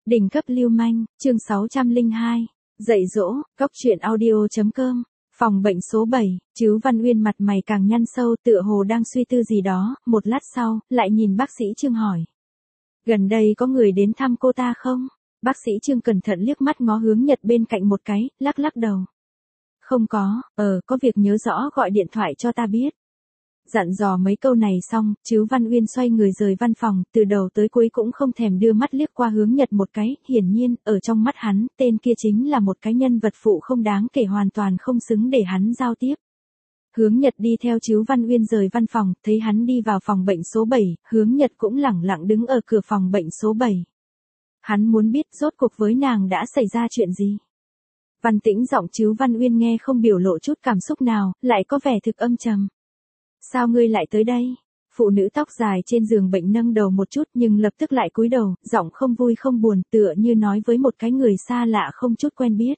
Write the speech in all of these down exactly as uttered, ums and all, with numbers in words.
Đỉnh cấp lưu manh, chương sáu trăm lẻ hai. Dạy dỗ, góc truyện audio.com. Phòng bệnh số bảy, Trứ Văn Uyên mặt mày càng nhăn sâu tựa hồ đang suy tư gì đó, một lát sau, lại nhìn bác sĩ Trương hỏi. Gần đây có người đến thăm cô ta không? Bác sĩ Trương cẩn thận liếc mắt ngó hướng Nhật bên cạnh một cái, lắc lắc đầu. Không có, ờ, có việc nhớ rõ gọi điện thoại cho ta biết. Dặn dò mấy câu này xong, Trứ Văn Uyên xoay người rời văn phòng, từ đầu tới cuối cũng không thèm đưa mắt liếc qua hướng Nhật một cái, hiển nhiên, ở trong mắt hắn, tên kia chính là một cái nhân vật phụ không đáng kể, hoàn toàn không xứng để hắn giao tiếp. Hướng Nhật đi theo Trứ Văn Uyên rời văn phòng, thấy hắn đi vào phòng bệnh số bảy, hướng Nhật cũng lẳng lặng đứng ở cửa phòng bệnh số bảy. Hắn muốn biết rốt cuộc với nàng đã xảy ra chuyện gì. Văn Tĩnh giọng Trứ Văn Uyên nghe không biểu lộ chút cảm xúc nào, lại có vẻ thực âm trầm. Sao ngươi lại tới đây? Phụ nữ tóc dài trên giường bệnh nâng đầu một chút nhưng lập tức lại cúi đầu, giọng không vui không buồn, tựa như nói với một cái người xa lạ không chút quen biết.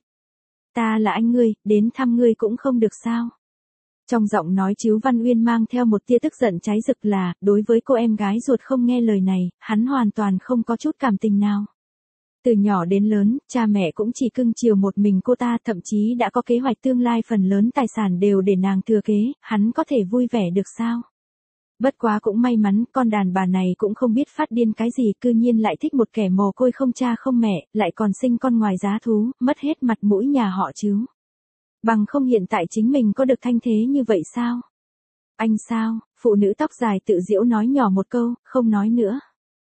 Ta là anh ngươi, đến thăm ngươi cũng không được sao? Trong giọng nói Trứ Văn Uyên mang theo một tia tức giận cháy rực là, đối với cô em gái ruột không nghe lời này, hắn hoàn toàn không có chút cảm tình nào. Từ nhỏ đến lớn, cha mẹ cũng chỉ cưng chiều một mình cô ta, thậm chí đã có kế hoạch tương lai phần lớn tài sản đều để nàng thừa kế, hắn có thể vui vẻ được sao? Bất quá cũng may mắn, con đàn bà này cũng không biết phát điên cái gì, cư nhiên lại thích một kẻ mồ côi không cha không mẹ, lại còn sinh con ngoài giá thú, mất hết mặt mũi nhà họ Trứ. Bằng không hiện tại chính mình có được thanh thế như vậy sao? Anh sao? Phụ nữ tóc dài tự giễu nói nhỏ một câu, không nói nữa.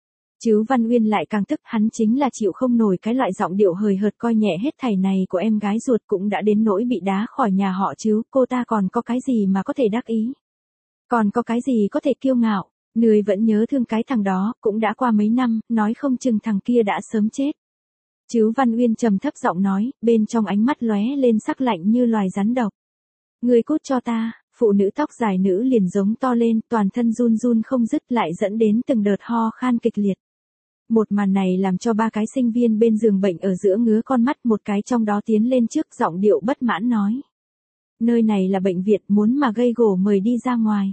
Trứ Văn Uyên lại càng tức, hắn chính là chịu không nổi cái loại giọng điệu hời hợt coi nhẹ hết thảy này của em gái ruột, cũng đã đến nỗi bị đá khỏi nhà họ Trứ, cô ta còn có cái gì mà có thể đắc ý? Còn có cái gì có thể kiêu ngạo? Ngươi vẫn nhớ thương cái thằng đó, cũng đã qua mấy năm, nói không chừng thằng kia đã sớm chết. Trứ Văn Uyên trầm thấp giọng nói, bên trong ánh mắt lóe lên sắc lạnh như loài rắn độc. Ngươi cút cho ta. Phụ nữ tóc dài nữ liền giống to lên, toàn thân run run không dứt, lại dẫn đến từng đợt ho khan kịch liệt. Một màn này làm cho ba cái sinh viên bên giường bệnh ở giữa ngứa con mắt, một cái trong đó tiến lên trước giọng điệu bất mãn nói. Nơi này là bệnh viện, muốn mà gây gổ mời đi ra ngoài.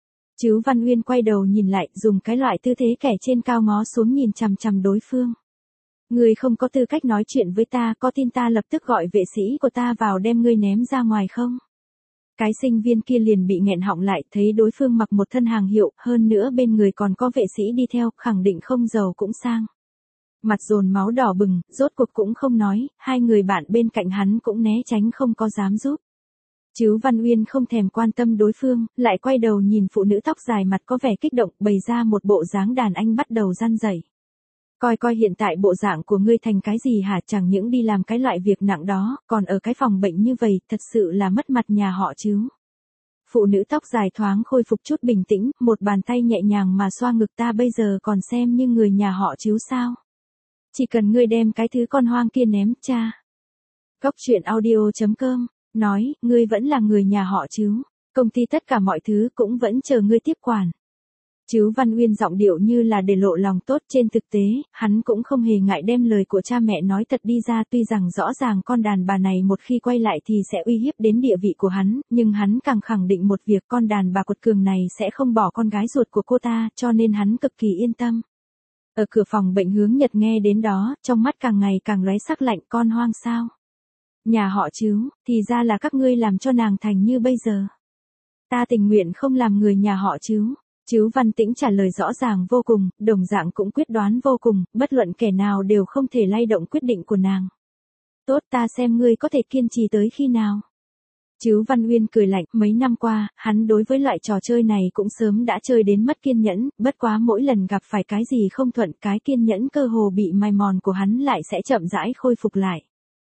Trứ Văn Uyên quay đầu nhìn lại, dùng cái loại tư thế kẻ trên cao ngó xuống nhìn chằm chằm đối phương. Ngươi không có tư cách nói chuyện với ta, có tin ta lập tức gọi vệ sĩ của ta vào đem ngươi ném ra ngoài không? Cái sinh viên kia liền bị nghẹn họng lại, thấy đối phương mặc một thân hàng hiệu, hơn nữa bên người còn có vệ sĩ đi theo, khẳng định không giàu cũng sang. Mặt dồn máu đỏ bừng, rốt cuộc cũng không nói, hai người bạn bên cạnh hắn cũng né tránh không có dám giúp. Trứ Văn Uyên không thèm quan tâm đối phương, lại quay đầu nhìn phụ nữ tóc dài mặt có vẻ kích động, bày ra một bộ dáng đàn anh bắt đầu răn rẩy. Coi coi hiện tại bộ dạng của ngươi thành cái gì hả, chẳng những đi làm cái loại việc nặng đó, còn ở cái phòng bệnh như vậy, thật sự là mất mặt nhà họ Trứ. Phụ nữ tóc dài thoáng khôi phục chút bình tĩnh, một bàn tay nhẹ nhàng mà xoa ngực, ta bây giờ còn xem như người nhà họ Trứ sao? Chỉ cần ngươi đem cái thứ con hoang kia ném cha. Góc truyện audio.com, nói, ngươi vẫn là người nhà họ Trứ, công ty tất cả mọi thứ cũng vẫn chờ ngươi tiếp quản. Trứ Văn Uyên giọng điệu như là để lộ lòng tốt, trên thực tế, hắn cũng không hề ngại đem lời của cha mẹ nói thật đi ra, tuy rằng rõ ràng con đàn bà này một khi quay lại thì sẽ uy hiếp đến địa vị của hắn, nhưng hắn càng khẳng định một việc, con đàn bà quật cường này sẽ không bỏ con gái ruột của cô ta, cho nên hắn cực kỳ yên tâm. Ở cửa phòng bệnh hướng Nhật nghe đến đó, trong mắt càng ngày càng lóe sắc lạnh, con hoang sao? Nhà họ Trứ, thì ra là các ngươi làm cho nàng thành như bây giờ. Ta tình nguyện không làm người nhà họ Trứ. Trứ Văn Tĩnh trả lời rõ ràng vô cùng, đồng dạng cũng quyết đoán vô cùng, bất luận kẻ nào đều không thể lay động quyết định của nàng. Tốt, ta xem ngươi có thể kiên trì tới khi nào. Trứ Văn Uyên cười lạnh, mấy năm qua, hắn đối với loại trò chơi này cũng sớm đã chơi đến mất kiên nhẫn, bất quá mỗi lần gặp phải cái gì không thuận, cái kiên nhẫn cơ hồ bị mài mòn của hắn lại sẽ chậm rãi khôi phục lại.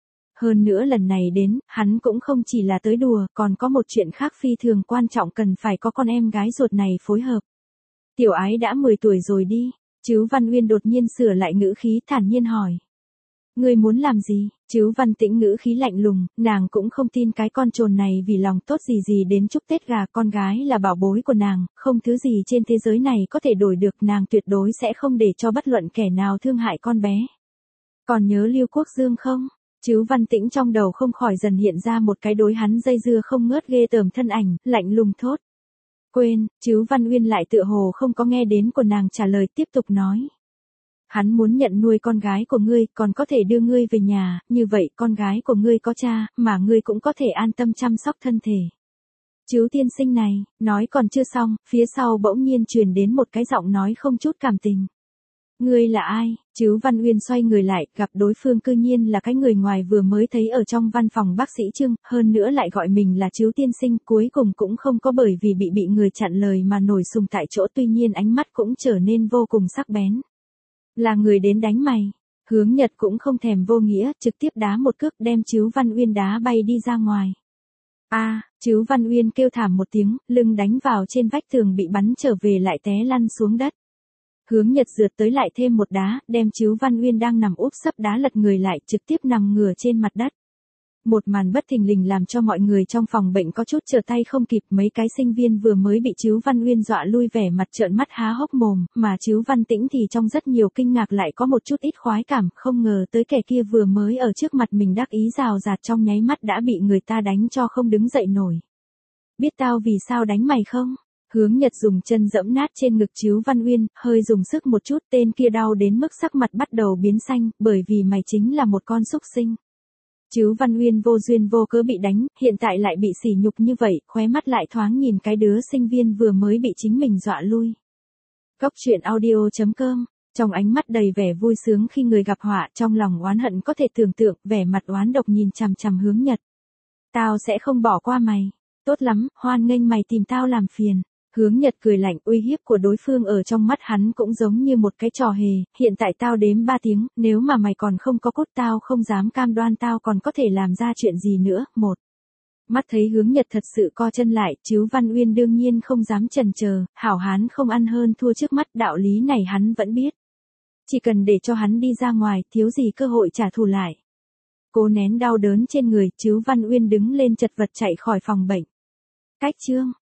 Hơn nữa lần này đến, hắn cũng không chỉ là tới đùa, còn có một chuyện khác phi thường quan trọng, cần phải có con em gái ruột này phối hợp. Tiểu ái đã mười tuổi rồi đi. Trứ Văn Uyên đột nhiên sửa lại ngữ khí, thản nhiên hỏi. Ngươi muốn làm gì? Trứ Văn Tĩnh ngữ khí lạnh lùng, nàng cũng không tin cái con trồn này vì lòng tốt gì gì đến chúc Tết gà, con gái là bảo bối của nàng, không thứ gì trên thế giới này có thể đổi được, nàng tuyệt đối sẽ không để cho bất luận kẻ nào thương hại con bé. Còn nhớ Lưu Quốc Dương không? Trứ Văn Tĩnh trong đầu không khỏi dần hiện ra một cái đối hắn dây dưa không ngớt ghê tởm thân ảnh, lạnh lùng thốt. Quên, Trứ Văn Uyên lại tựa hồ không có nghe đến của nàng trả lời, tiếp tục nói. Hắn muốn nhận nuôi con gái của ngươi, còn có thể đưa ngươi về nhà, như vậy con gái của ngươi có cha, mà ngươi cũng có thể an tâm chăm sóc thân thể. Trứ tiên sinh này, nói còn chưa xong, phía sau bỗng nhiên truyền đến một cái giọng nói không chút cảm tình. Ngươi là ai? Trứ Văn Uyên xoay người lại, gặp đối phương cư nhiên là cái người ngoài vừa mới thấy ở trong văn phòng bác sĩ Trương, hơn nữa lại gọi mình là Trứ tiên sinh, cuối cùng cũng không có bởi vì bị bị người chặn lời mà nổi sùng tại chỗ, tuy nhiên ánh mắt cũng trở nên vô cùng sắc bén. Là người đến đánh mày. Hướng Nhật cũng không thèm vô nghĩa, trực tiếp đá một cước đem Trứ Văn Uyên đá bay đi ra ngoài. A, à, Trứ Văn Uyên kêu thảm một tiếng, lưng đánh vào trên vách tường bị bắn trở về lại té lăn xuống đất. Hướng Nhật rượt tới lại thêm một đá, đem Trứ Văn Uyên đang nằm úp sấp đá lật người lại, trực tiếp nằm ngửa trên mặt đất. Một màn bất thình lình làm cho mọi người trong phòng bệnh có chút trở tay không kịp, mấy cái sinh viên vừa mới bị Trứ Văn Uyên dọa lui vẻ mặt trợn mắt há hốc mồm, mà Trứ Văn Tĩnh thì trong rất nhiều kinh ngạc lại có một chút ít khoái cảm, không ngờ tới kẻ kia vừa mới ở trước mặt mình đắc ý rào rạt trong nháy mắt đã bị người ta đánh cho không đứng dậy nổi. Biết tao vì sao đánh mày không? Hướng Nhật dùng chân dẫm nát trên ngực Trứ Văn Uyên, hơi dùng sức một chút, tên kia đau đến mức sắc mặt bắt đầu biến xanh, bởi vì mày chính là một con súc sinh. Trứ Văn Uyên vô duyên vô cớ bị đánh, hiện tại lại bị sỉ nhục như vậy, khóe mắt lại thoáng nhìn cái đứa sinh viên vừa mới bị chính mình dọa lui. Cốc truyện audio chấm com, trong ánh mắt đầy vẻ vui sướng khi người gặp họa, trong lòng oán hận có thể tưởng tượng, vẻ mặt oán độc nhìn chằm chằm Hướng Nhật. Tao sẽ không bỏ qua mày, tốt lắm, hoan nghênh mày tìm tao làm phiền. Hướng Nhật cười lạnh, uy hiếp của đối phương ở trong mắt hắn cũng giống như một cái trò hề, hiện tại tao đếm ba tiếng, nếu mà mày còn không có cốt tao không dám cam đoan tao còn có thể làm ra chuyện gì nữa. Một. Mắt thấy Hướng Nhật thật sự co chân lại, Trứ Văn Uyên đương nhiên không dám chần chờ, hảo hán không ăn hơn thua trước mắt, đạo lý này hắn vẫn biết. Chỉ cần để cho hắn đi ra ngoài, thiếu gì cơ hội trả thù lại. Cố nén đau đớn trên người, Trứ Văn Uyên đứng lên chật vật chạy khỏi phòng bệnh. Cách chương